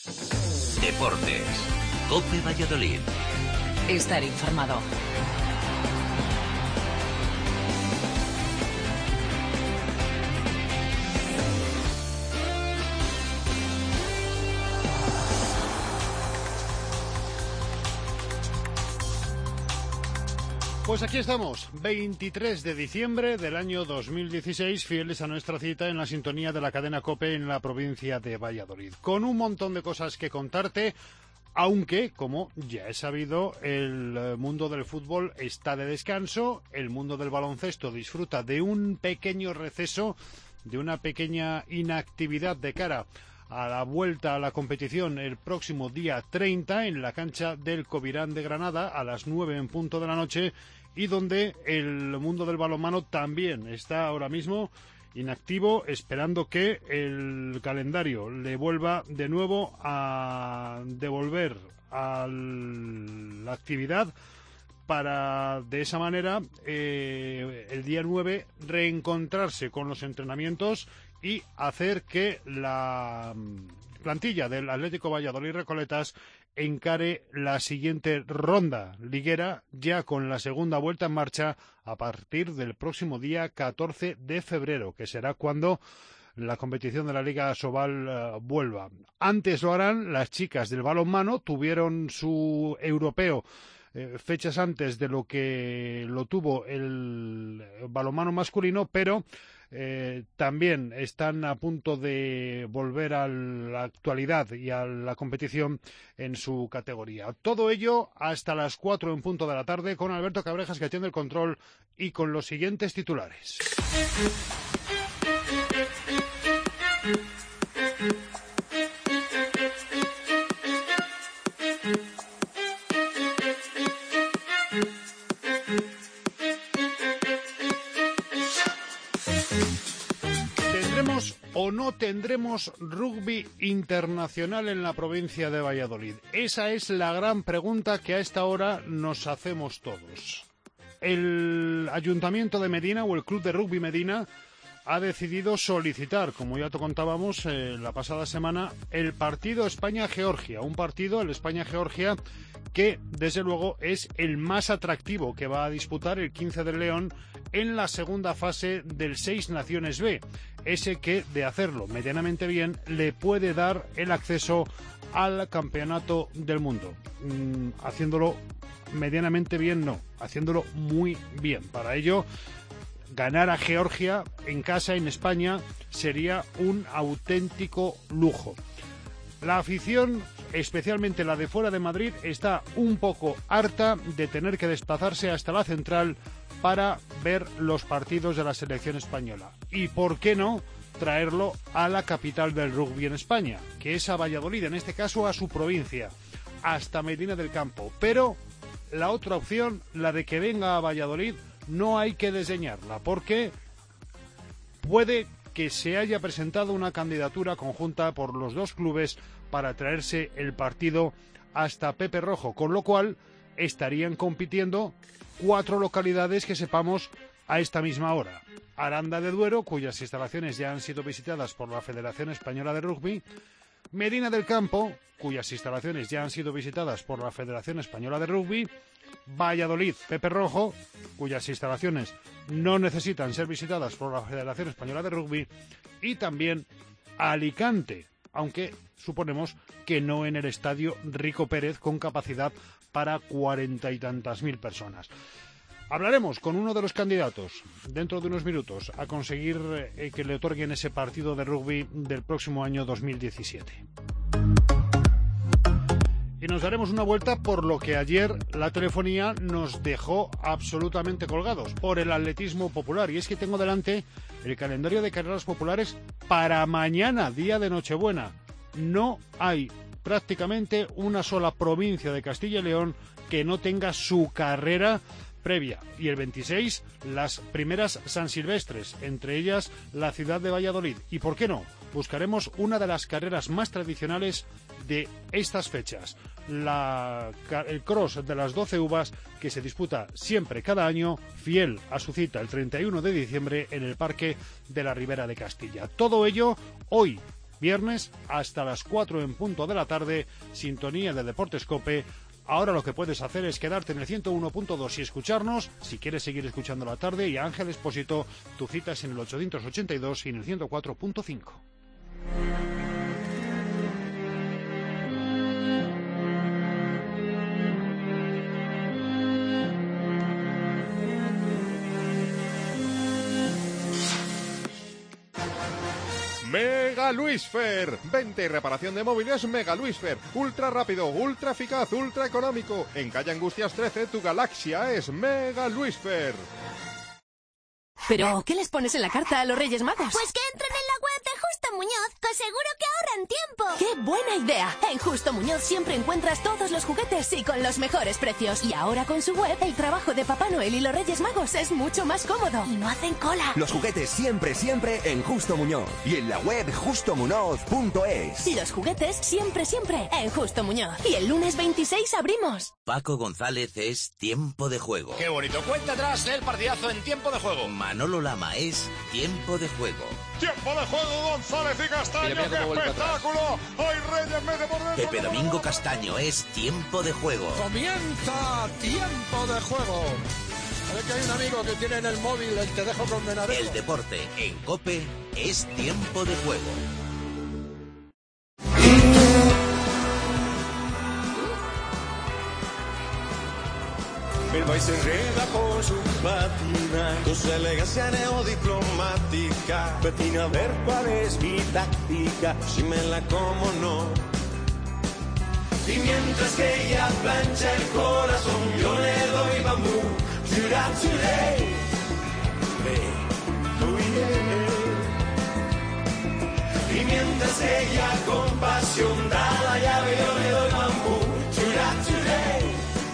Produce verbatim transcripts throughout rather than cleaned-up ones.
Deportes. COPE Valladolid. Estar informado. Pues aquí estamos, veintitrés de diciembre del año dos mil dieciséis, fieles a nuestra cita en la sintonía de la cadena COPE en la provincia de Valladolid, con un montón de cosas que contarte, aunque, como ya he sabido, el mundo del fútbol está de descanso, el mundo del baloncesto disfruta de un pequeño receso, de una pequeña inactividad de cara a la vuelta a la competición el próximo día treinta en la cancha del Covirán de Granada a las nueve en punto de la noche, y donde el mundo del balonmano también está ahora mismo inactivo, esperando que el calendario le vuelva de nuevo a devolver a la actividad para de esa manera eh, el día nueve reencontrarse con los entrenamientos y hacer que la plantilla del Atlético Valladolid Recoletas encare la siguiente ronda liguera ya con la segunda vuelta en marcha a partir del próximo día catorce de febrero, que será cuando la competición de la Liga Asobal uh, vuelva. Antes lo harán las chicas del balonmano, tuvieron su europeo eh, fechas antes de lo que lo tuvo el balonmano masculino, pero Eh, también están a punto de volver a la actualidad y a la competición en su categoría. Todo ello hasta las cuatro en punto de la tarde con Alberto Cabrejas, que atiende el control, y con los siguientes titulares. ¿O no tendremos rugby internacional en la provincia de Valladolid? Esa es la gran pregunta que a esta hora nos hacemos todos. El Ayuntamiento de Medina, o el Club de Rugby Medina, ha decidido solicitar, como ya te contábamos eh, la pasada semana, el partido España-Georgia. Un partido, el España-Georgia, que desde luego es el más atractivo que va a disputar el quince de León en la segunda fase del Seis Naciones B. Ese que, de hacerlo medianamente bien, le puede dar el acceso al campeonato del mundo. Mm, haciéndolo medianamente bien, no. Haciéndolo muy bien. Para ello, ganar a Georgia en casa, en España, sería un auténtico lujo. La afición, especialmente la de fuera de Madrid, está un poco harta de tener que desplazarse hasta la central para ver los partidos de la selección española. Y por qué no traerlo a la capital del rugby en España, que es a Valladolid, en este caso a su provincia, hasta Medina del Campo. Pero la otra opción, la de que venga a Valladolid, no hay que desdeñarla, porque puede que se haya presentado una candidatura conjunta por los dos clubes para traerse el partido hasta Pepe Rojo, con lo cual estarían compitiendo cuatro localidades que sepamos a esta misma hora. Aranda de Duero, cuyas instalaciones ya han sido visitadas por la Federación Española de Rugby; Medina del Campo, cuyas instalaciones ya han sido visitadas por la Federación Española de Rugby; Valladolid, Pepe Rojo, cuyas instalaciones no necesitan ser visitadas por la Federación Española de Rugby; y también Alicante, aunque suponemos que no en el estadio Rico Pérez, con capacidad para cuarenta y tantas mil personas. Hablaremos con uno de los candidatos dentro de unos minutos a conseguir eh, que le otorguen ese partido de rugby del próximo año dos mil diecisiete. Y nos daremos una vuelta por lo que ayer la telefonía nos dejó absolutamente colgados, por el atletismo popular. Y es que tengo delante el calendario de carreras populares para mañana, día de Nochebuena. No hay prácticamente una sola provincia de Castilla y León que no tenga su carrera previa. Y el veintiséis, las primeras San Silvestres, entre ellas la ciudad de Valladolid. ¿Y por qué no? Buscaremos una de las carreras más tradicionales de estas fechas, la, el cross de las doce uvas, que se disputa siempre cada año, fiel a su cita el treinta y uno de diciembre en el Parque de la Ribera de Castilla. Todo ello hoy, viernes hasta las cuatro en punto de la tarde, sintonía de Deportes COPE. Ahora lo que puedes hacer es quedarte en el ciento uno punto dos y escucharnos, si quieres seguir escuchando la tarde, y a Ángel Expósito, tu cita es en el ochocientos ochenta y dos y en el ciento cuatro punto cinco. Mega Luisfer, venta y reparación de móviles Mega Luisfer, ultra rápido, ultra eficaz, ultra económico. En calle Angustias trece, tu galaxia es Mega Luisfer. ¿Pero qué les pones en la carta a los Reyes Magos? Pues que entren en la web de Justo Muñoz, que seguro que ahorran tiempo. ¡Qué buena idea! En Justo Muñoz siempre encuentras todos los juguetes y con los mejores precios. Y ahora con su web, el trabajo de Papá Noel y los Reyes Magos es mucho más cómodo. Y no hacen cola. Los juguetes siempre, siempre en Justo Muñoz. Y en la web justo muñoz punto es. Y los juguetes siempre, siempre en Justo Muñoz. Y el lunes veintiséis abrimos. Paco González es Tiempo de Juego. ¡Qué bonito! Cuenta atrás el partidazo en Tiempo de Juego. Manolo Lama es Tiempo de Juego. Tiempo de Juego, González y Castaño, Mira, mira ¡qué espectáculo! ¡Ay, Reyes, mete por dentro! Pepe Domingo Castaño es Tiempo de Juego. Comienza Tiempo de Juego. A ver que hay un amigo que tiene en el móvil el te dejo condenar. El deporte en COPE es Tiempo de Juego. Il boy si enreda por su patina, con su elegancia neodiplomática. Patina a ver cuál es mi táctica, si me la como no. Y mientras que ella plancha el corazón, yo le doy bambú. Today, today, oh yeah. Y mientras ella con pasión da la llave, yo le doy bambú. Today, today.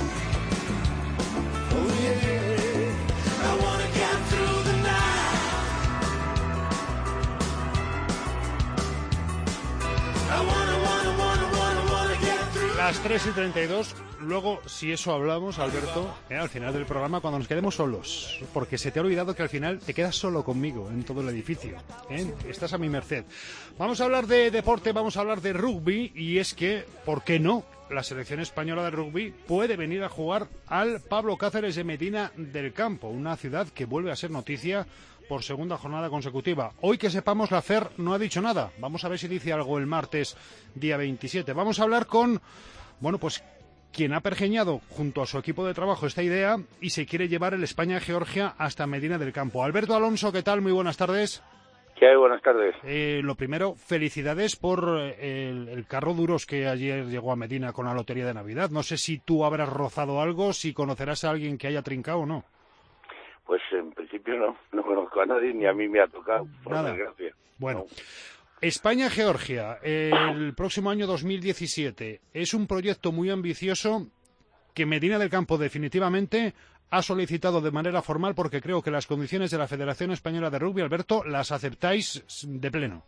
Las tres y treinta y dos, luego, si eso hablamos, Alberto, eh, al final del programa, cuando nos quedemos solos, porque se te ha olvidado que al final te quedas solo conmigo en todo el edificio, ¿eh? Estás a mi merced. Vamos a hablar de deporte, vamos a hablar de rugby, y es que, ¿por qué no? La selección española de rugby puede venir a jugar al Pablo Cáceres de Medina del Campo, una ciudad que vuelve a ser noticia por segunda jornada consecutiva. Hoy que sepamos, la F E R no ha dicho nada. Vamos a ver si dice algo el martes, día veintisiete. Vamos a hablar con, bueno, pues quien ha pergeñado junto a su equipo de trabajo esta idea y se quiere llevar el España-Georgia hasta Medina del Campo. Alberto Alonso, ¿qué tal? Muy buenas tardes. ¿Qué hay? Buenas tardes. Eh, lo primero, felicidades por el, el carro duros que ayer llegó a Medina con la lotería de Navidad. No sé si tú habrás rozado algo, si conocerás a alguien que haya trincado o no. Pues en principio no, no conozco a nadie, ni a mí me ha tocado, por Nada. desgracia. Bueno, No. España-Georgia, el próximo año dos mil diecisiete, es un proyecto muy ambicioso que Medina del Campo definitivamente ha solicitado de manera formal, porque creo que las condiciones de la Federación Española de Rugby, Alberto, las aceptáis de pleno.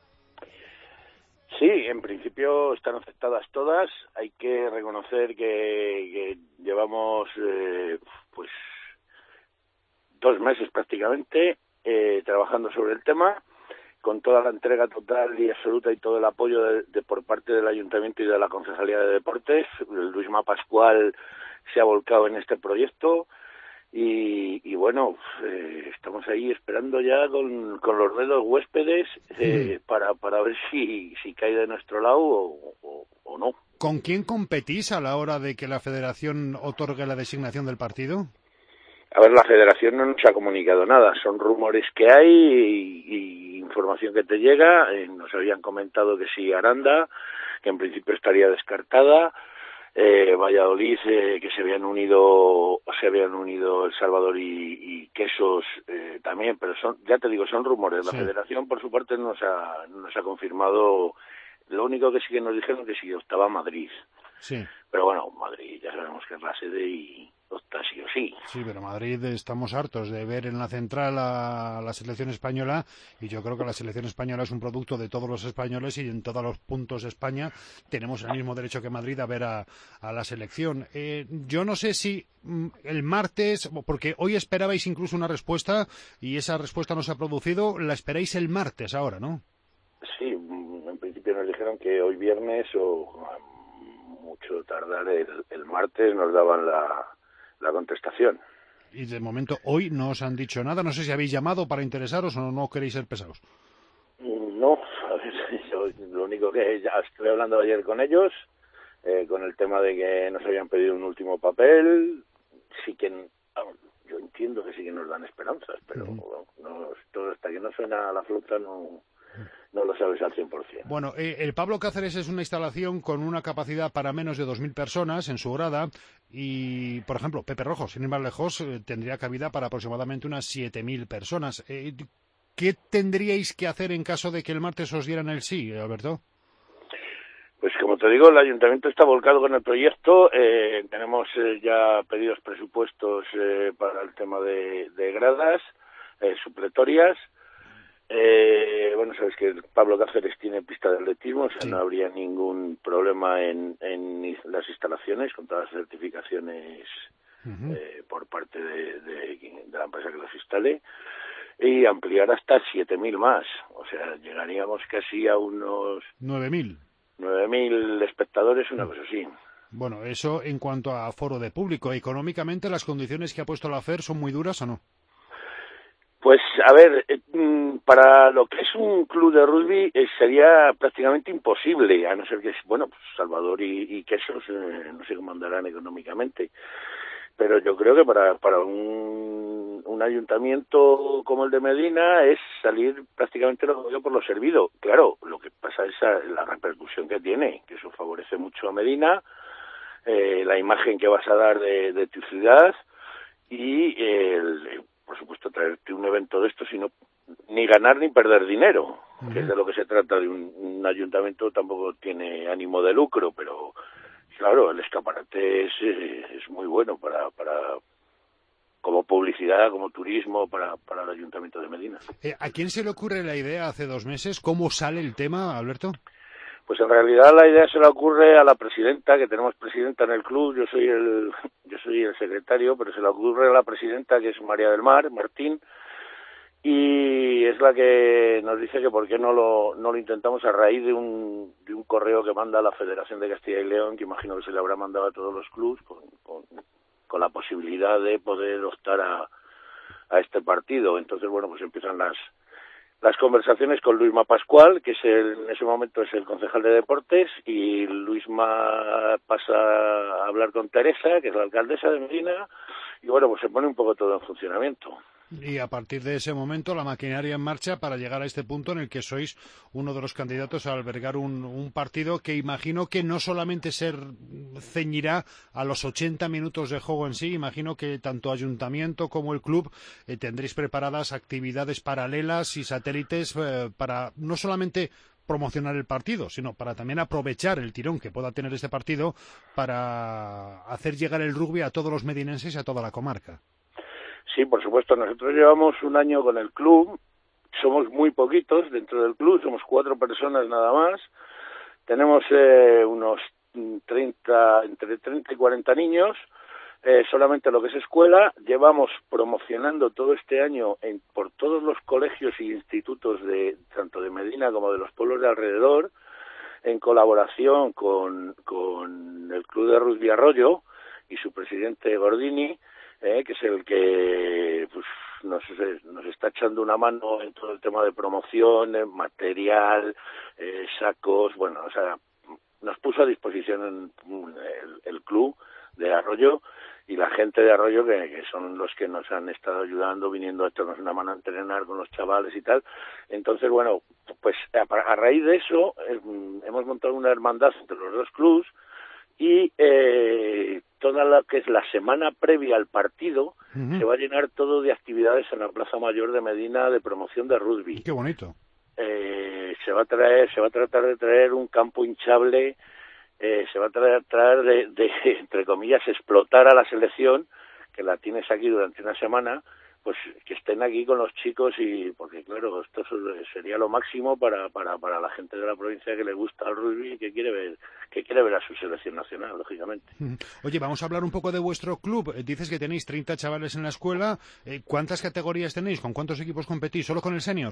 Sí, en principio están aceptadas todas. Hay que reconocer que, que llevamos eh, pues dos meses prácticamente eh, trabajando sobre el tema, con toda la entrega total y absoluta y todo el apoyo de, de por parte del Ayuntamiento y de la Concejalía de Deportes. Luisma Pascual se ha volcado en este proyecto y, y bueno, eh, estamos ahí esperando ya con, con los dedos huéspedes eh, mm. para, para ver si, si cae de nuestro lado o, o, o no. ¿Con quién competís a la hora de que la Federación otorgue la designación del partido? A ver, la Federación no nos ha comunicado nada, son rumores que hay y, y información que te llega. Eh, nos habían comentado que sí, Aranda, que en principio estaría descartada, eh, Valladolid, eh, que se habían unido, se habían unido El Salvador y, y Quesos eh, también, pero son, ya te digo, son rumores. La sí. Federación, por su parte, nos ha, nos ha confirmado. Lo único que sí que nos dijeron que sí estaba Madrid. Sí. Pero bueno, Madrid ya sabemos que es la sede y está sí o sí. Sí, pero Madrid estamos hartos de ver en la central a la selección española, y yo creo que la selección española es un producto de todos los españoles, y en todos los puntos de España tenemos el mismo derecho que Madrid a ver a, a la selección. Eh, yo no sé si mm, el martes, porque hoy esperabais incluso una respuesta y esa respuesta no se ha producido, la esperáis el martes ahora, ¿no? Sí, que nos dijeron que hoy viernes o mucho tardar el, el martes nos daban la, la contestación. Y de momento hoy no os han dicho nada. No sé si habéis llamado para interesaros o no queréis ser pesados. No, a ver, yo lo único que ya estuve hablando ayer con ellos, eh, con el tema de que nos habían pedido un último papel, sí que, vamos, yo entiendo que sí que nos dan esperanzas, pero uh-huh. no, todo hasta que no suena la flauta no, no lo sabes al cien por ciento. Bueno, eh, el Pablo Cáceres es una instalación con una capacidad para menos de dos mil personas en su grada y, por ejemplo, Pepe Rojo, sin ir más lejos, eh, tendría cabida para aproximadamente unas siete mil personas. Eh, ¿Qué tendríais que hacer en caso de que el martes os dieran el sí, Alberto? Pues como te digo, el ayuntamiento está volcado con el proyecto. Eh, tenemos eh, ya pedidos presupuestos eh, para el tema de, de gradas eh, supletorias. Eh, bueno, sabes que Pablo Cáceres tiene pista de atletismo, o sea, sí. no habría ningún problema en, en las instalaciones con todas las certificaciones uh-huh. eh, por parte de, de, de la empresa que los instale. Y ampliar hasta siete mil más, o sea, llegaríamos casi a unos nueve mil nueve mil espectadores, una cosa así. Bueno, eso en cuanto a aforo de público. Económicamente, ¿las condiciones que ha puesto la F E R son muy duras o no? Pues, a ver, eh, para lo que es un club de rugby eh, sería prácticamente imposible, a no ser que, bueno, pues Salvador y, y Quesos eh, no sé cómo andarán económicamente. Pero yo creo que para para un, un ayuntamiento como el de Medina es salir prácticamente lo por lo servido. Claro, lo que pasa es la repercusión que tiene, que eso favorece mucho a Medina, eh, la imagen que vas a dar de, de tu ciudad y, el, por supuesto, traerte un evento de estos y no ni ganar ni perder dinero, uh-huh. que es de lo que se trata. De un, un ayuntamiento tampoco tiene ánimo de lucro, pero... Claro, el escaparate es, es muy bueno para, para como publicidad, como turismo, para, para el Ayuntamiento de Medina. Eh, ¿A quién se le ocurre la idea hace dos meses? ¿Cómo sale el tema, Alberto? Pues en realidad la idea se le ocurre a la presidenta, que tenemos presidenta en el club, yo soy el yo soy el secretario, pero se le ocurre a la presidenta, que es María del Mar, Martín, y es la que nos dice que por qué no lo no lo intentamos a raíz de un de un correo que manda la Federación de Castilla y León, que imagino que se le habrá mandado a todos los clubs con, con, con la posibilidad de poder optar a, a este partido. Entonces, bueno, pues empiezan las las conversaciones con Luisma Pascual, que es el, en ese momento es el concejal de deportes, y Luisma pasa a hablar con Teresa, que es la alcaldesa de Medina, y bueno, pues se pone un poco todo en funcionamiento. Y a partir de ese momento la maquinaria en marcha para llegar a este punto en el que sois uno de los candidatos a albergar un, un partido que imagino que no solamente se ceñirá a los ochenta minutos de juego en sí, imagino que tanto ayuntamiento como el club eh, tendréis preparadas actividades paralelas y satélites eh, para no solamente promocionar el partido, sino para también aprovechar el tirón que pueda tener este partido para hacer llegar el rugby a todos los medinenses y a toda la comarca. Sí, por supuesto. Nosotros llevamos un año con el club, somos muy poquitos dentro del club, somos cuatro personas nada más. Tenemos eh, unos treinta, entre treinta y cuarenta niños, eh, solamente lo que es escuela. Llevamos promocionando todo este año en, por todos los colegios e institutos de tanto de Medina como de los pueblos de alrededor, en colaboración con, con el Club de Rugby Arroyo y su presidente Gordini, Eh, que es el que pues, nos, nos está echando una mano en todo el tema de promoción, eh, material, eh, sacos, bueno, o sea, nos puso a disposición el, el club de Arroyo y la gente de Arroyo, que, que son los que nos han estado ayudando, viniendo a echarnos una mano a entrenar con los chavales y tal. Entonces, bueno, pues a, a raíz de eso eh, hemos montado una hermandad entre los dos clubs y eh, toda la que es la semana previa al partido uh-huh. se va a llenar todo de actividades en la Plaza Mayor de Medina de promoción de rugby. Qué bonito. Eh, se va a traer, se va a tratar de traer un campo hinchable, eh, se va a tratar traer de, de, entre comillas, explotar a la selección, que la tienes aquí durante una semana, pues que estén aquí con los chicos y porque claro, esto sería lo máximo para para para la gente de la provincia que le gusta el rugby y que quiere ver que quiere ver a su selección nacional, lógicamente. Oye, vamos a hablar un poco de vuestro club. Dices que tenéis treinta chavales en la escuela. ¿Cuántas categorías tenéis? ¿Con cuántos equipos competís? ¿Solo con el senior?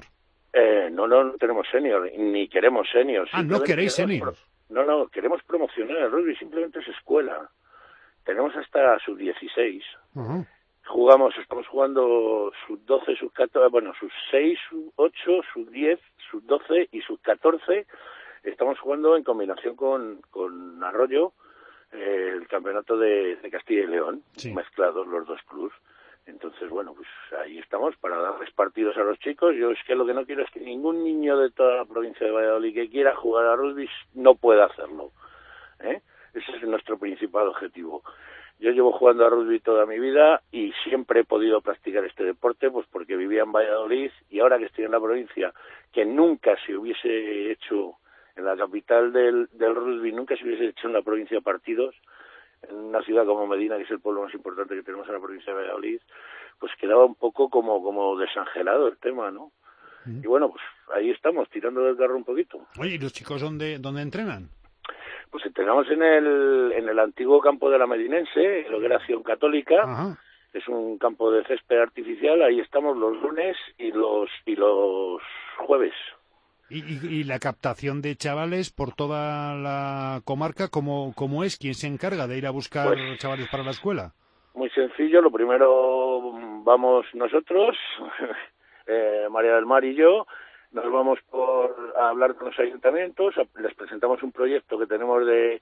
Eh, no, no, no tenemos senior, ni queremos senior. Ah, ¿no queréis senior? No, no, queremos promocionar el rugby, simplemente es escuela. Tenemos hasta sub dieciséis. Uh-huh. Jugamos, estamos jugando sub doce, sub catorce, bueno, sub seis, sub ocho, sub diez, sub doce y sub catorce. Estamos jugando en combinación con, con Arroyo, eh, el campeonato de, de Castilla y León, sí. Mezclados los dos clubs. Entonces, bueno, pues ahí estamos para darles partidos a los chicos. Yo es que lo que no quiero es que ningún niño de toda la provincia de Valladolid que quiera jugar a rugby no pueda hacerlo, ¿eh? Ese es nuestro principal objetivo. Yo llevo jugando a rugby toda mi vida y siempre he podido practicar este deporte, pues porque vivía en Valladolid y ahora que estoy en la provincia, que nunca se hubiese hecho en la capital del, del rugby, nunca se hubiese hecho en la provincia partidos, en una ciudad como Medina, que es el pueblo más importante que tenemos en la provincia de Valladolid, pues quedaba un poco como como desangelado el tema, ¿no? Mm. Y bueno, pues ahí estamos, tirando del carro un poquito. Oye, ¿y los chicos dónde, dónde entrenan? Pues entrenamos en el en el antiguo campo de la Medinense, lo que era Acción Católica. Ajá. Es un campo de césped artificial, ahí estamos los lunes y los y los jueves. ¿Y, y, y la captación de chavales por toda la comarca, ¿cómo, cómo es? ¿Quién se encarga de ir a buscar pues, chavales para la escuela? Muy sencillo, lo primero vamos nosotros, eh, María del Mar y yo, nos vamos por a hablar con los ayuntamientos, les presentamos un proyecto que tenemos de,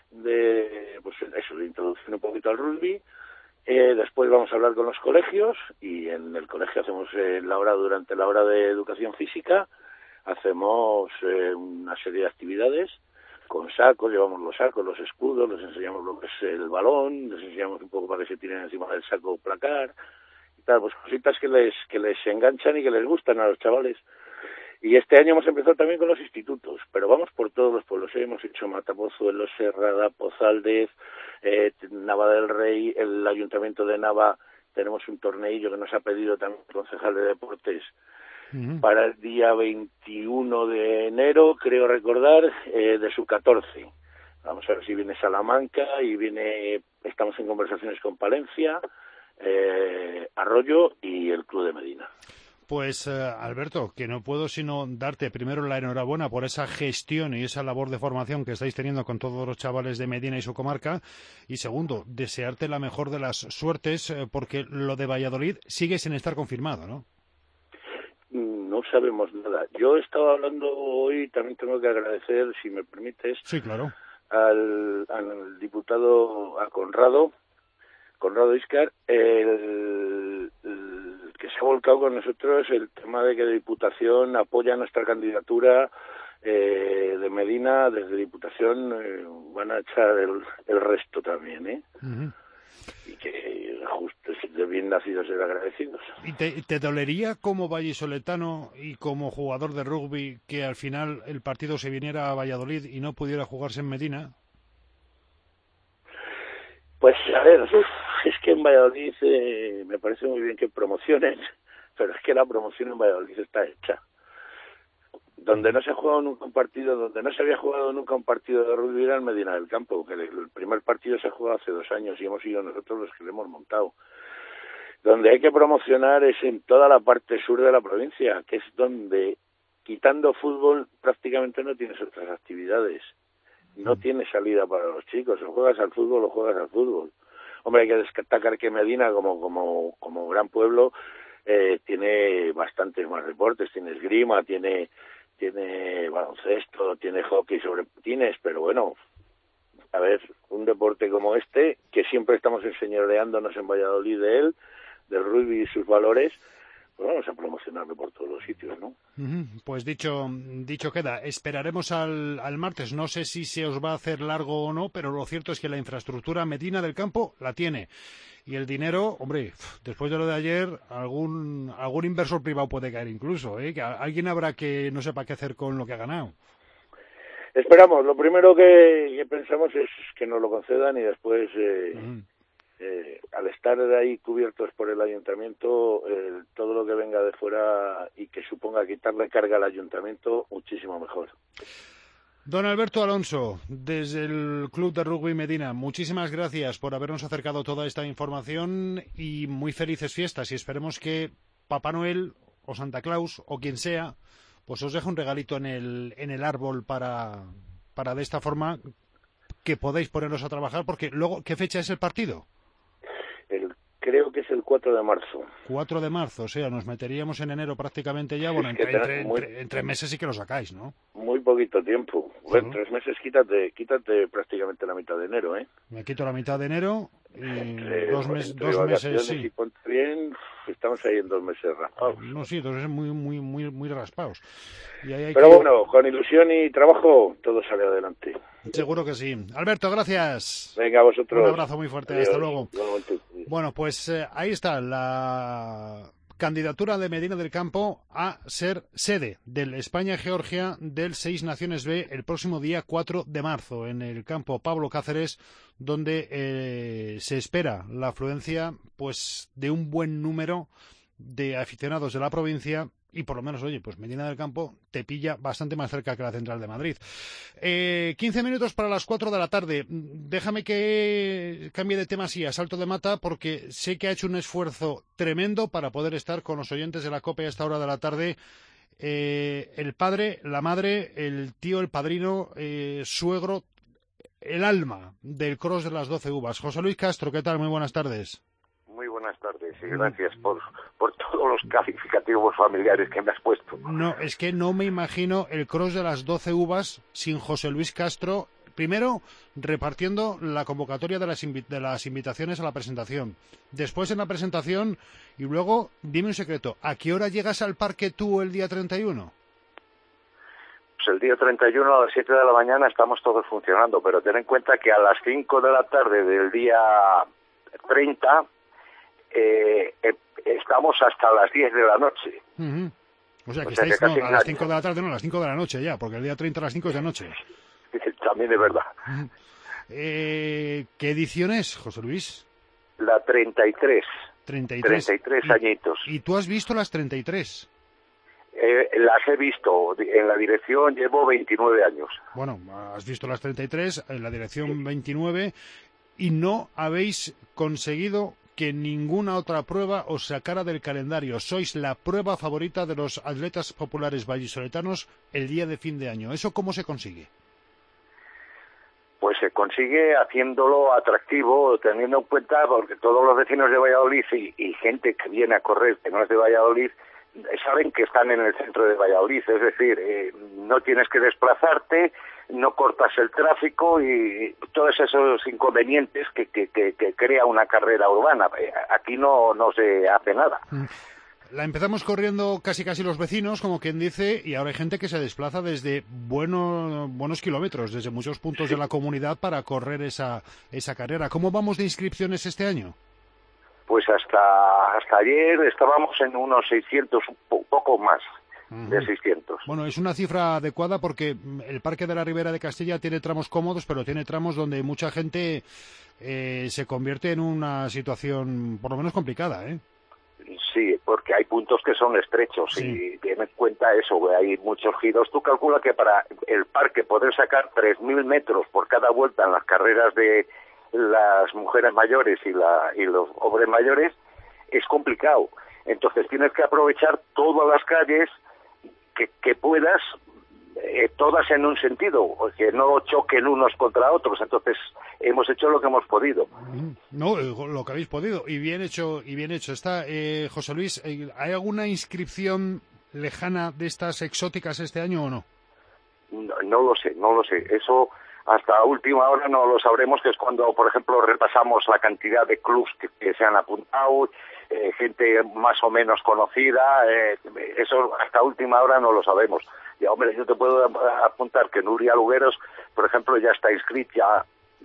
de pues eso, de introducción un poquito al rugby. Eh, después vamos a hablar con los colegios y en el colegio hacemos eh, la hora durante la hora de educación física. Hacemos eh, una serie de actividades con sacos, llevamos los sacos, los escudos, les enseñamos lo que es el balón, les enseñamos un poco para que se tiren encima del saco placar y tal, pues cositas que les que les enganchan y que les gustan a los chavales. Y este año hemos empezado también con los institutos, pero vamos por todos los pueblos. ¿eh? Hemos hecho Matapozuelo, Serrada, Pozaldez, eh, Nava del Rey, el Ayuntamiento de Nava. Tenemos un torneillo que nos ha pedido también el concejal de deportes uh-huh. para el día veintiuno de enero, creo recordar, eh, de sub catorce. Vamos a ver si viene Salamanca y viene, estamos en conversaciones con Palencia, eh, Arroyo y el Club de Medina. Pues, eh, Alberto, que no puedo sino darte primero la enhorabuena por esa gestión y esa labor de formación que estáis teniendo con todos los chavales de Medina y su comarca. Y segundo, desearte la mejor de las suertes, eh, porque lo de Valladolid sigue sin estar confirmado, ¿no? No sabemos nada. Yo estaba hablando hoy, también tengo que agradecer, si me permites, sí, claro, al, al diputado, a Conrado, Conrado Iscar, el, el que se ha volcado con nosotros el tema de que la Diputación apoya nuestra candidatura eh, de Medina. Desde Diputación eh, van a echar el, el resto también, ¿eh? Uh-huh. Y que justo es de bien nacidos ser agradecidos. ¿Y te, te dolería como vallisoletano y como jugador de rugby que al final el partido se viniera a Valladolid y no pudiera jugarse en Medina? Pues a ver, es que en Valladolid eh, me parece muy bien que promocionen, pero es que la promoción en Valladolid está hecha. Donde no se ha jugado nunca un partido, donde no se había jugado nunca un partido de rugby era en Medina del Campo, que el primer partido se ha jugado hace dos años y hemos sido nosotros los que lo hemos montado. Donde hay que promocionar es en toda la parte sur de la provincia, que es donde, quitando fútbol, prácticamente no tienes otras actividades. No tiene salida para los chicos, o juegas al fútbol o juegas al fútbol. Hombre, hay que destacar que Medina, como como como gran pueblo, eh, tiene bastantes más deportes, tiene esgrima, tiene tiene baloncesto, tiene hockey sobre patines, pero bueno, a ver, un deporte como este, que siempre estamos enseñoreándonos en Valladolid de él, del rugby y sus valores, pues vamos a promocionarlo por todos los sitios, ¿no? Pues dicho dicho queda, esperaremos al, al martes. No sé si se os va a hacer largo o no, pero lo cierto es que la infraestructura Medina del Campo la tiene. Y el dinero, hombre, después de lo de ayer, algún algún inversor privado puede caer incluso, ¿eh? Que alguien habrá que no sepa qué hacer con lo que ha ganado. Esperamos. Lo primero que, que pensamos es que nos lo concedan y después... Eh... Uh-huh. Eh, al estar ahí cubiertos por el ayuntamiento, eh, todo lo que venga de fuera y que suponga quitarle carga al ayuntamiento, muchísimo mejor. Don Alberto Alonso, desde el Club de Rugby Medina, muchísimas gracias por habernos acercado toda esta información y muy felices fiestas, y esperemos que Papá Noel o Santa Claus o quien sea pues os dejo un regalito en el, en el árbol para, para de esta forma que podéis poneros a trabajar, porque luego, ¿qué fecha es el partido? El, creo que es el cuatro de marzo. cuatro de marzo, o sea, nos meteríamos en enero prácticamente ya, bueno, entre, entre, muy, entre, entre meses sí que lo sacáis, ¿no? Muy poquito tiempo. Bueno, en tres meses quítate, quítate prácticamente la mitad de enero, ¿eh? Me quito la mitad de enero y entre, dos, mes, entre dos meses, sí. Y ponte bien, estamos ahí en dos meses raspados. No, sí, dos meses muy, muy, muy, muy raspados. Y ahí hay Pero que... bueno, con ilusión y trabajo todo sale adelante. Seguro que sí. Alberto, gracias. Venga, vosotros. Un abrazo muy fuerte. Adiós. Hasta luego. Igualmente. Bueno, pues eh, ahí está la candidatura de Medina del Campo a ser sede del España-Georgia del Seis Naciones B el próximo día cuatro de marzo en el campo Pablo Cáceres, donde eh, se espera la afluencia pues de un buen número de aficionados de la provincia. Y por lo menos, oye, pues Medina del Campo te pilla bastante más cerca que la Central de Madrid. Eh, quince minutos para las cuatro de la tarde. Déjame que cambie de tema así, a salto de mata, porque sé que ha hecho un esfuerzo tremendo para poder estar con los oyentes de la COPE a esta hora de la tarde. Eh, el padre, la madre, el tío, el padrino, eh, suegro, el alma del Cross de las doce uvas. José Luis Castro, ¿qué tal? Muy buenas tardes. Muy buenas tardes y gracias por, por todos los calificativos familiares que me has puesto. No, es que no me imagino el Cross de las doce uvas sin José Luis Castro. Primero, repartiendo la convocatoria de las, invi- de las invitaciones a la presentación. Después en la presentación y luego, dime un secreto, ¿a qué hora llegas al parque tú el día treinta y uno? Pues el día treinta y uno a las siete de la mañana estamos todos funcionando, pero ten en cuenta que a las cinco de la tarde del día treinta... Eh, eh, estamos hasta las diez de la noche. Uh-huh. O sea, que o sea estáis que no, a las cinco de la tarde, no, a las cinco de la noche ya, porque el día treinta a las cinco es de noche. También es verdad. Uh-huh. Eh, ¿Qué edición es, José Luis? La treinta y tres. treinta y tres. treinta y tres y, añitos. ¿Y tú has visto las treinta y tres? Eh, las he visto. En la dirección llevo veintinueve años. Bueno, has visto las treinta y tres, en la dirección sí. veintinueve, y no habéis conseguido que ninguna otra prueba os sacara del calendario. Sois la prueba favorita de los atletas populares vallisoletanos el día de fin de año. ¿Eso cómo se consigue? Pues se consigue haciéndolo atractivo, teniendo en cuenta, porque todos los vecinos de Valladolid y, y gente que viene a correr, que no es de Valladolid, saben que están en el centro de Valladolid. Es decir, eh, no tienes que desplazarte, no cortas el tráfico y todos esos inconvenientes que, que, que, que crea una carrera urbana. Aquí no, no se hace nada. La empezamos corriendo casi casi los vecinos, como quien dice, y ahora hay gente que se desplaza desde bueno, buenos kilómetros, desde muchos puntos sí. de la comunidad para correr esa, esa carrera. ¿Cómo vamos de inscripciones este año? Pues hasta, hasta ayer estábamos en unos seiscientos, un poco más. De seiscientos. Bueno, es una cifra adecuada porque el Parque de la Ribera de Castilla tiene tramos cómodos, pero tiene tramos donde mucha gente eh, se convierte en una situación por lo menos complicada, ¿eh? Sí, porque hay puntos que son estrechos sí. y ten en cuenta eso, hay muchos giros. Tú calculas que para el parque poder sacar tres mil metros por cada vuelta en las carreras de las mujeres mayores y, la, y los hombres mayores es complicado. Entonces tienes que aprovechar todas las calles que, que puedas, eh, todas en un sentido, que no choquen unos contra otros. Entonces hemos hecho lo que hemos podido. No, lo que habéis podido, y bien hecho, y bien hecho está. Eh, José Luis, ¿hay alguna inscripción lejana de estas exóticas este año o no? No, no lo sé, no lo sé. Eso hasta última hora no lo sabremos, que es cuando, por ejemplo, repasamos la cantidad de clubs que, que se han apuntado, eh, gente más o menos conocida, eh, eso hasta última hora no lo sabemos. Y hombre, yo te puedo apuntar que Nuria Lugueros, por ejemplo, ya está inscrita,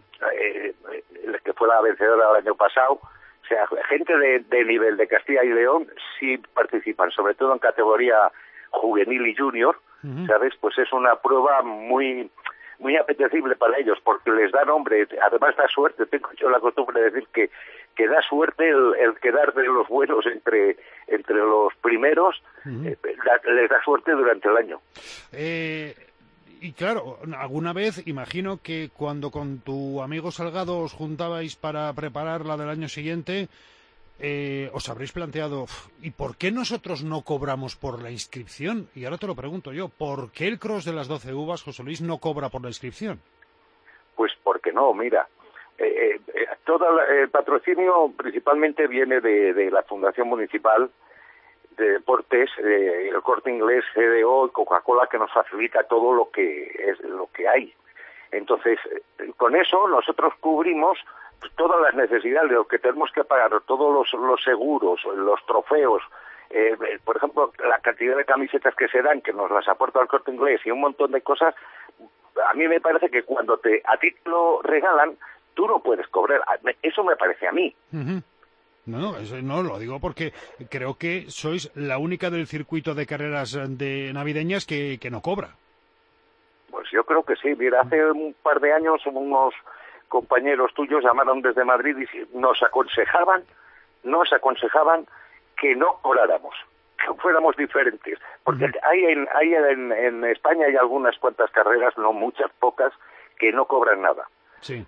eh, que fue la vencedora del año pasado. O sea, gente de, de nivel de Castilla y León sí participan, sobre todo en categoría juvenil y junior, uh-huh. ¿sabes? Pues es una prueba muy muy apetecible para ellos, porque les da nombre, además da suerte. Tengo yo la costumbre de decir que, que da suerte el, el quedar de los buenos entre, entre los primeros, uh-huh. eh, da, les da suerte durante el año. Eh... Y claro, alguna vez imagino que cuando con tu amigo Salgado os juntabais para preparar la del año siguiente, eh, os habréis planteado, ¿y por qué nosotros no cobramos por la inscripción? Y ahora te lo pregunto yo, ¿por qué el Cross de las doce uvas, José Luis, no cobra por la inscripción? Pues porque no, mira, eh, eh, todo el patrocinio principalmente viene de, de la Fundación Municipal de Deportes, eh, el Corte Inglés, C D O y Coca-Cola, que nos facilita todo lo que es lo que hay. Entonces, eh, con eso nosotros cubrimos todas las necesidades de lo que tenemos que pagar, todos los, los seguros, los trofeos, eh, por ejemplo, la cantidad de camisetas que se dan, que nos las aporta el Corte Inglés y un montón de cosas. A mí me parece que cuando te a ti te lo regalan, tú no puedes cobrar. Eso me parece a mí. Uh-huh. No, eso no lo digo porque creo que sois la única del circuito de carreras de navideñas que, que no cobra. Pues yo creo que sí. Mira, hace un par de años unos compañeros tuyos llamaron desde Madrid y nos aconsejaban, nos aconsejaban que no cobráramos, que fuéramos diferentes, porque uh-huh. hay, en, hay en, en España hay algunas cuantas carreras, no muchas, pocas, que no cobran nada. Sí.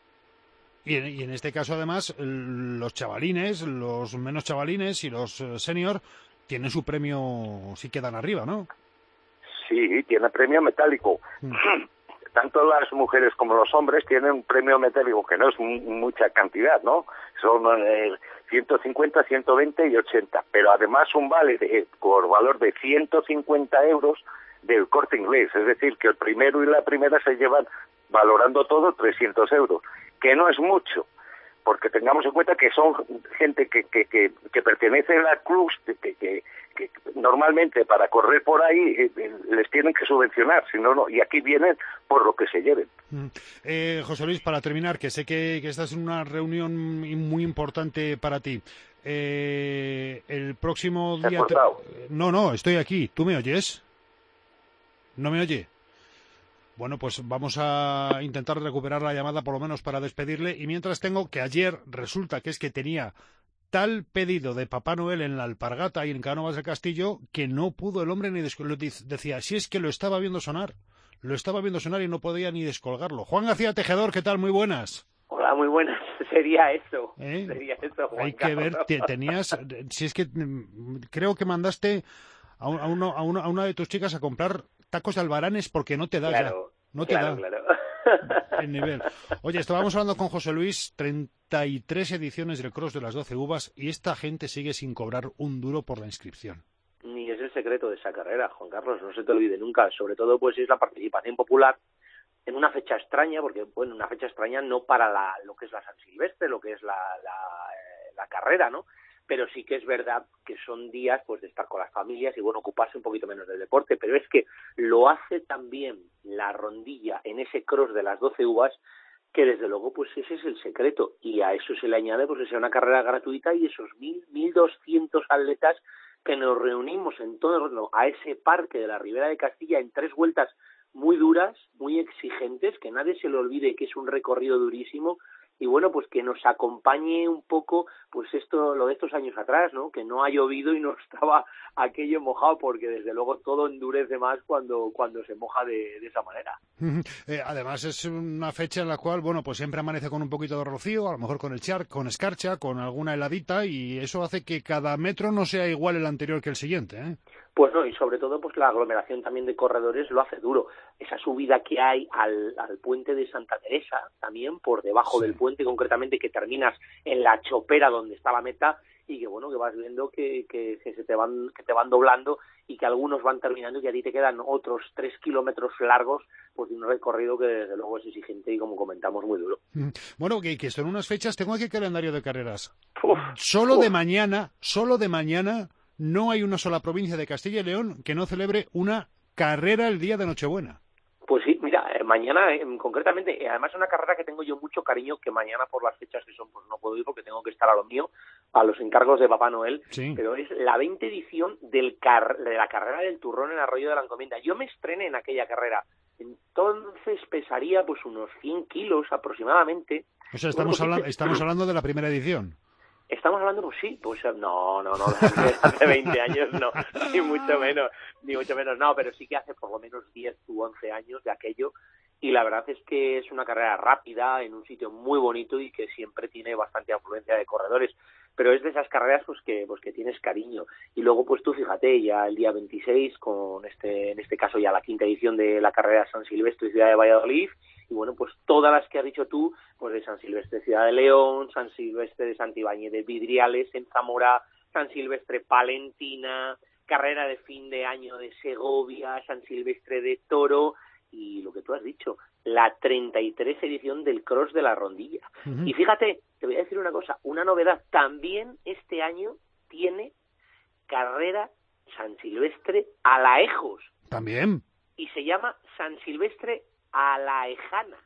Y en, y en este caso, además, los chavalines, los menos chavalines y los senior tienen su premio si quedan arriba, ¿no? Sí, tiene premio metálico. Mm. Tanto las mujeres como los hombres tienen un premio metálico, que no es m- mucha cantidad, ¿no? Son eh, ciento cincuenta, ciento veinte y ochenta, pero además un vale de, por valor de ciento cincuenta euros del Corte Inglés, es decir, que el primero y la primera se llevan, valorando todo, trescientos euros, que no es mucho, porque tengamos en cuenta que son gente que que, que, que pertenece a la club, que, que, que, que normalmente para correr por ahí eh, les tienen que subvencionar, si no, no, y aquí vienen por lo que se lleven. Eh, José Luis, para terminar, que sé que, que estás en una reunión muy importante para ti, eh, el próximo día... Te... No, no, estoy aquí, ¿tú me oyes? ¿No me oye? Bueno, pues vamos a intentar recuperar la llamada por lo menos para despedirle. Y mientras tengo que ayer resulta que es que tenía tal pedido de Papá Noel en la Alpargata y en Cánovas del Castillo que no pudo el hombre ni descolgarlo. Decía, si es que lo estaba viendo sonar, lo estaba viendo sonar y no podía ni descolgarlo. Juan García Tejedor, ¿qué tal? Muy buenas. Hola, muy buenas. Sería eso. ¿Eh? Sería eso, Juan Hay que Carlos. ver, te, tenías, si es que creo que mandaste a, un, a, uno, a, una, a una de tus chicas a comprar tacos de albaranes porque no te da claro, ya. No te claro, da claro. el nivel. Oye, estábamos hablando con José Luis, treinta y tres ediciones del Cross de las doce uvas y esta gente sigue sin cobrar un duro por la inscripción. Ni es el secreto de esa carrera, Juan Carlos, no se te olvide nunca. Sobre todo, pues es la participación popular en una fecha extraña, porque, bueno, una fecha extraña no para la, lo que es la San Silvestre, lo que es la, la, eh, la carrera, ¿no? Pero sí que es verdad que son días pues de estar con las familias y bueno, ocuparse un poquito menos del deporte, pero es que lo hace también la rondilla en ese cross de las doce uvas, que desde luego pues ese es el secreto, y a eso se le añade pues que sea una carrera gratuita y esos mil, mil doscientos atletas que nos reunimos en torno a ese parque de la Ribera de Castilla en tres vueltas muy duras, muy exigentes, que nadie se le olvide que es un recorrido durísimo. Y bueno, pues que nos acompañe un poco, pues esto, lo de estos años atrás, ¿no? Que no ha llovido y no estaba aquello mojado, porque desde luego todo endurece más cuando, cuando se moja de, de esa manera. Eh, además es una fecha en la cual, bueno, pues siempre amanece con un poquito de rocío, a lo mejor con el char, con escarcha, con alguna heladita, y eso hace que cada metro no sea igual el anterior que el siguiente, ¿eh? Pues no, y sobre todo pues la aglomeración también de corredores lo hace duro. Esa subida que hay al, al puente de Santa Teresa, también por debajo sí. del puente concretamente, que terminas en la chopera donde está la meta, y que bueno, que vas viendo que, que, que se te van que te van doblando y que algunos van terminando y a ti te quedan otros tres kilómetros largos pues de un recorrido que desde luego es exigente y como comentamos muy duro. Bueno, que, que son unas fechas, tengo aquí el calendario de carreras. Uf, solo uf. de mañana, solo de mañana no hay una sola provincia de Castilla y León que no celebre una carrera el día de Nochebuena. Pues sí, mira, eh, mañana eh, concretamente, eh, además es una carrera que tengo yo mucho cariño, que mañana por las fechas que son, pues no puedo ir porque tengo que estar a lo mío, a los encargos de Papá Noel, sí. Pero es la veinte edición del car de la carrera del turrón en Arroyo de la Encomienda. Yo me estrené en aquella carrera, entonces pesaría pues unos cien kilos aproximadamente. O sea, estamos, bueno, hablando, estamos hablando de la primera edición. Estamos hablando, pues sí, pues no, no, no, hace veinte años no, ni mucho menos, ni mucho menos, no, pero sí que hace por lo menos diez u once años de aquello, y la verdad es que es una carrera rápida, en un sitio muy bonito y que siempre tiene bastante afluencia de corredores. pero es de esas carreras pues que pues que tienes cariño. Y luego pues tú fíjate, ya el día veintiséis, con este en este caso ya la quinta edición de la carrera San Silvestre Ciudad de Valladolid, y bueno, pues todas las que has dicho tú, pues de San Silvestre Ciudad de León, San Silvestre de Santibáñez de Vidriales en Zamora, San Silvestre Palentina, carrera de fin de año de Segovia, San Silvestre de Toro, y lo que tú has dicho, la treinta y tres edición del Cross de la Rondilla. Uh-huh. Y fíjate, te voy a decir una cosa, una novedad, también este año tiene carrera San Silvestre Alaejos. También. Y se llama San Silvestre Alaejana.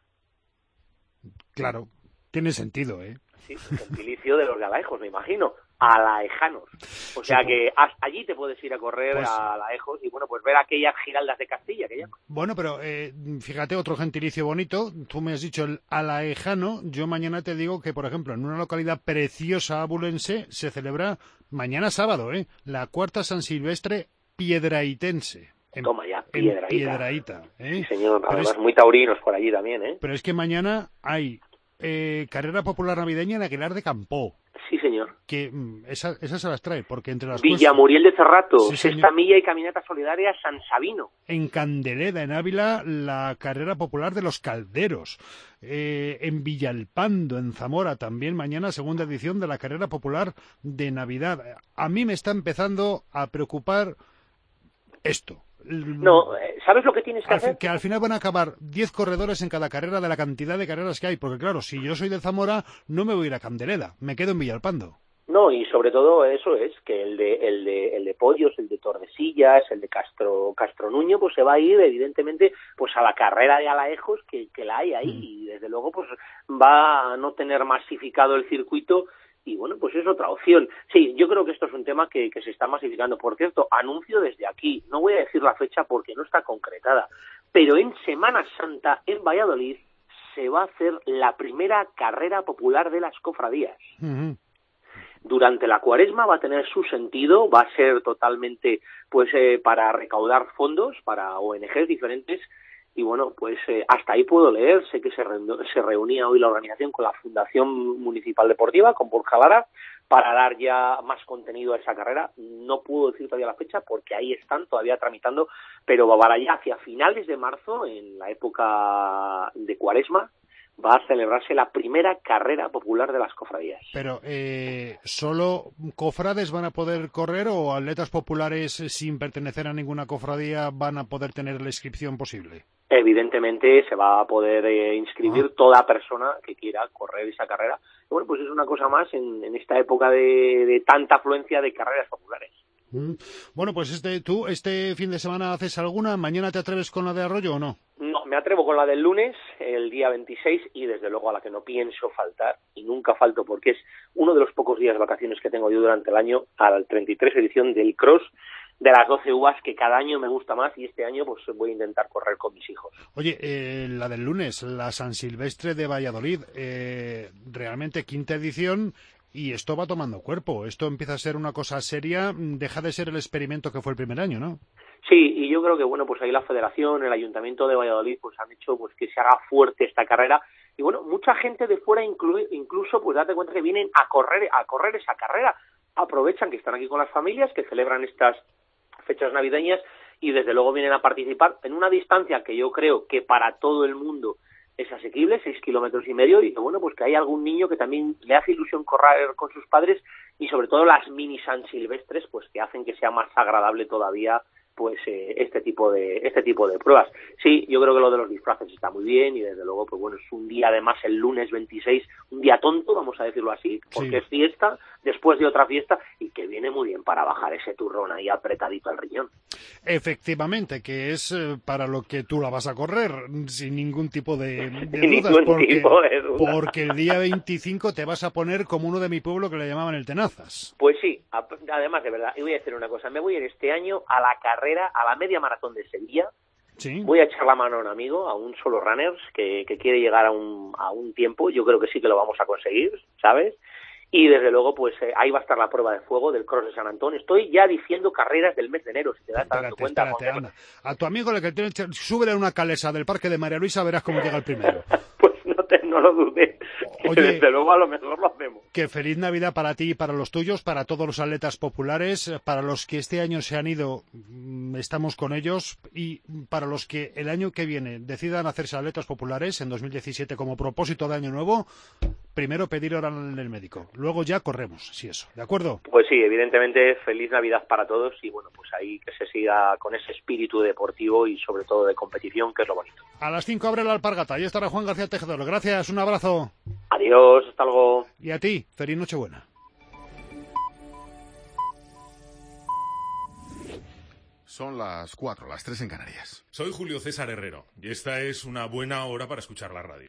Claro, tiene sentido, ¿eh? Sí, el gentilicio de los Alaejos, me imagino. Alaejanos. O sea sí, que pues, allí te puedes ir a correr pues, a Alaejos y bueno, pues ver aquellas giraldas de Castilla que llaman. Bueno, pero eh, fíjate, otro gentilicio bonito, tú me has dicho el alaejano, yo mañana te digo que, por ejemplo, en una localidad preciosa abulense se celebra mañana sábado, ¿eh? La cuarta San Silvestre piedrahitense. En, Toma ya, Piedrahita. Piedrahita, ¿eh? Sí, señor, además es, muy taurinos por allí también, ¿eh? Pero es que mañana hay eh, carrera popular navideña en Aguilar de Campoo. Sí, señor. Que mm, esa, esa se las trae, porque entre las Villa cosas... Muriel de Cerrato, sí, Sexta Milla y Caminata Solidaria San Sabino. En Candeleda, en Ávila, la carrera popular de los Calderos. Eh, en Villalpando, en Zamora, también mañana segunda edición de la carrera popular de Navidad. A mí me está empezando a preocupar esto. No, ¿sabes lo que tienes que al, hacer? Que al final van a acabar diez corredores en cada carrera de la cantidad de carreras que hay, porque claro, si yo soy de Zamora, no me voy a ir a Candeleda, me quedo en Villalpando. No, y sobre todo eso es, que el de el de, el de Pollos, el de Tordesillas, el de Castro Castro Nuño, pues se va a ir evidentemente pues a la carrera de Alaejos que, que la hay ahí, mm. y desde luego pues va a no tener masificado el circuito. Y bueno, pues es otra opción. Sí, yo creo que esto es un tema que, que se está masificando. Por cierto, anuncio desde aquí, no voy a decir la fecha porque no está concretada, pero en Semana Santa, en Valladolid, se va a hacer la primera carrera popular de las cofradías. Uh-huh. Durante la Cuaresma va a tener su sentido, va a ser totalmente pues eh, para recaudar fondos para O N Ges diferentes. Y bueno, pues eh, hasta ahí puedo leer. Sé que se, re se reunía hoy la organización con la Fundación Municipal Deportiva, con Borja Lara, para dar ya más contenido a esa carrera. No puedo decir todavía la fecha porque ahí están todavía tramitando, pero va para allá hacia finales de marzo, en la época de Cuaresma, va a celebrarse la primera carrera popular de las cofradías. Pero, eh, ¿solo cofrades van a poder correr o atletas populares sin pertenecer a ninguna cofradía van a poder tener la inscripción posible? Evidentemente se va a poder eh, inscribir ah. toda persona que quiera correr esa carrera. Y bueno, pues es una cosa más en, en esta época de, de tanta afluencia de carreras populares. Mm. Bueno, pues este tú este fin de semana haces alguna. ¿Mañana te atreves con la de Arroyo o no? No, me atrevo con la del lunes, el día veintiséis, y desde luego a la que no pienso faltar, y nunca falto porque es uno de los pocos días de vacaciones que tengo yo durante el año, a la treinta y tres edición del Cross de las doce uvas, que cada año me gusta más, y este año pues voy a intentar correr con mis hijos. Oye, eh, la del lunes, la San Silvestre de Valladolid, eh, realmente quinta edición, y esto va tomando cuerpo, esto empieza a ser una cosa seria, deja de ser el experimento que fue el primer año, ¿no? Sí, y yo creo que bueno, pues ahí la Federación, el Ayuntamiento de Valladolid, pues han hecho pues que se haga fuerte esta carrera, y bueno, mucha gente de fuera inclu incluso pues date cuenta que vienen a correr a correr esa carrera, aprovechan que están aquí con las familias, que celebran estas fechas navideñas, y desde luego vienen a participar en una distancia que yo creo que para todo el mundo es asequible, seis kilómetros y medio, y que bueno, pues que hay algún niño que también le hace ilusión correr con sus padres, y sobre todo las mini San Silvestres, pues que hacen que sea más agradable todavía pues eh, este tipo de este tipo de pruebas. Sí, yo creo que lo de los disfraces está muy bien, y desde luego pues bueno, es un día además el lunes veintiséis, un día tonto, vamos a decirlo así, porque sí, es fiesta después de otra fiesta, y que viene muy bien para bajar ese turrón ahí apretadito al riñón. Efectivamente, que es eh, para lo que tú la vas a correr, sin ningún tipo de, de sin dudas, ningún porque, tipo de duda. Porque el día veinticinco te vas a poner como uno de mi pueblo que le llamaban el Tenazas. Pues sí, además de verdad, y voy a decir una cosa, me voy a ir este año a la carrera, a la media maratón de Sevilla. Sí. Voy a echar la mano a un amigo, a un solo runners que, que quiere llegar a un, a un tiempo. Yo creo que sí que lo vamos a conseguir, ¿sabes? Y desde luego, pues eh, ahí va a estar la prueba de fuego del Cross de San Antón. Estoy ya diciendo carreras del mes de enero, si te das espérate, cuenta. Espérate, anda. A tu amigo le que tiene, súbele una calesa del Parque de María Luisa, verás cómo llega el primero. Pues no, te, no lo dudes. Oye, desde luego a lo mejor lo hacemos. Que feliz Navidad para ti y para los tuyos, para todos los atletas populares, para los que este año se han ido, estamos con ellos, y para los que el año que viene decidan hacerse atletas populares en dos mil diecisiete como propósito de año nuevo, primero pedir hora en el médico, luego ya corremos, si eso, ¿de acuerdo? Pues sí, evidentemente feliz Navidad para todos y bueno, pues ahí que se siga con ese espíritu deportivo y sobre todo de competición, que es lo bonito. A las cinco abre la alpargata, ahí estará Juan García Tejedor. Gracias, un abrazo. Adiós, hasta luego. Y a ti, feliz Nochebuena. Son las cuatro, las tres en Canarias. Soy Julio César Herrero y esta es una buena hora para escuchar la radio.